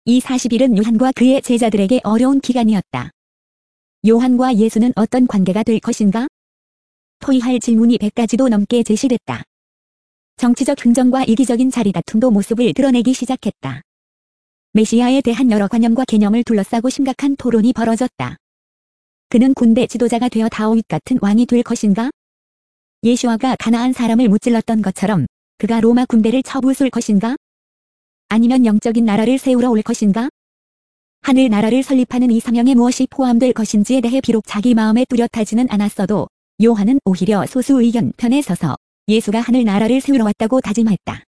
이 40일은 요한과 그의 제자들에게 어려운 기간이었다. 요한과 예수는 어떤 관계가 될 것인가? 토의할 질문이 100가지도 넘게 제시됐다. 정치적 흥정과 이기적인 자리다툼도 모습을 드러내기 시작했다. 메시아에 대한 여러 관념과 개념을 둘러싸고 심각한 토론이 벌어졌다. 그는 군대 지도자가 되어 다윗 같은 왕이 될 것인가? 예수아가 가나안 사람을 무찔렀던 것처럼 그가 로마 군대를 쳐부술 것인가? 아니면 영적인 나라를 세우러 올 것인가? 하늘 나라를 설립하는 이 사명에 무엇이 포함될 것인지에 대해 비록 자기 마음에 뚜렷하지는 않았어도 요한은 오히려 소수 의견 편에 서서 예수가 하늘 나라를 세우러 왔다고 다짐했다.